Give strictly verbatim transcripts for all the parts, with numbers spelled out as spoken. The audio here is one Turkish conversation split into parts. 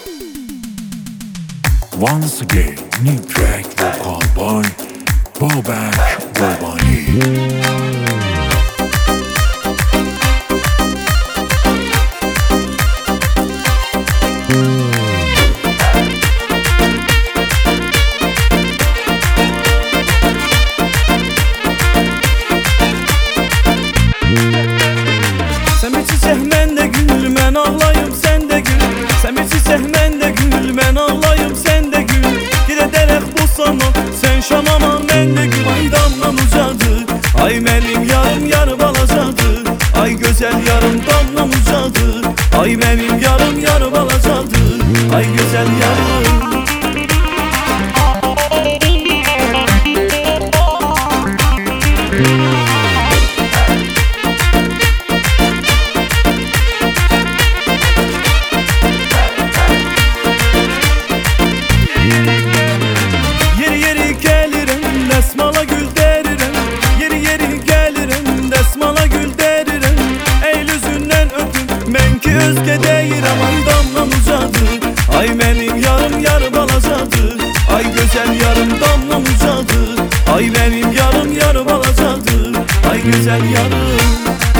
Once again, new track vocal by Babak Gurbani. Sen bir çiçek men de gül, men ağlayım sen de gül. Sen bir çiçek men de gül, men ağlayım sen de gül. Giderek bu sana sen şamama men de gül. Ay damlam uzadı, ay benim yarım yar balacadı. Ay güzel yarım damlam uzadı, ay benim yarım yar balacadı. Ay güzel yarım. Yeri yeri gelirim, desmala gül derirem. Yeri yeri gelirim, desmala gül derirem. Eylül yüzünden öpüm, men ki özge deyirem. Ay damlam uzadı, ay benim yarım yar balacadı. Ay güzel yarım damlam uzadı, ay benim yarım yar balacadı. Ay güzel yarım.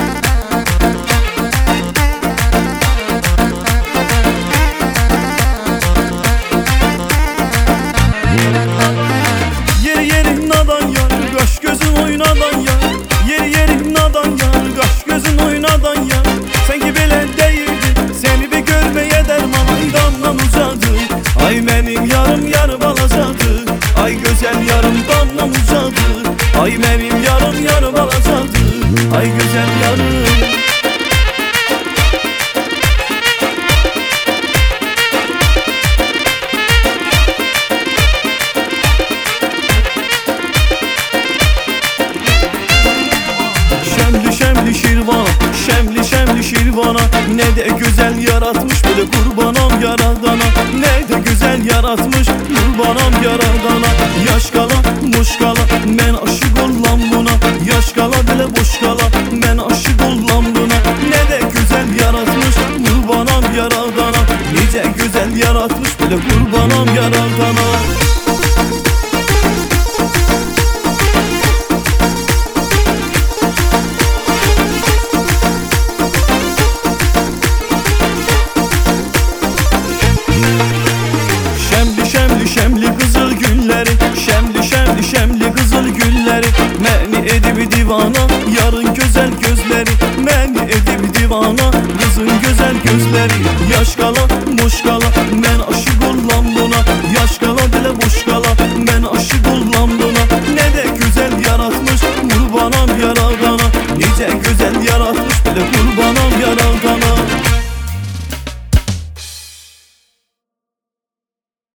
Yeri yeri nadan yar, kaş gözün oynadan yar. Yeri yeri nadan yar, kaş gözün oynadan yar. Sanki bile değildi, seni bir görmeye derman. Ay damlam uzadı, ay benim yarım yar balacadı. Ay güzel yarım damlam uzadı, ay benim yarım yar balacadı. Ay güzel yarım. Şemli şemli şirvana, şemli şemli şirvana. Ne de güzel yaratmış böyle kurbanam yaradana. Ne de güzel yaratmış kurbanam yaradana. Yaş kala, muş kala, men aşık ollam buna. Yaş kala bile boş kala, men aşık ollam buna. Ne de güzel yaratmış kurbanam yaradana. Nice güzel yaratmış böyle kurbanam yaradana. Şemli şemli şemli kızıl gülleri, şemli şemli şemli kızıl gülleri. Məni edib divana yarın güzel gözleri. Məni edib divana kızın güzel gözleri. Yaş kala, muş kala, men aşık ollam bu.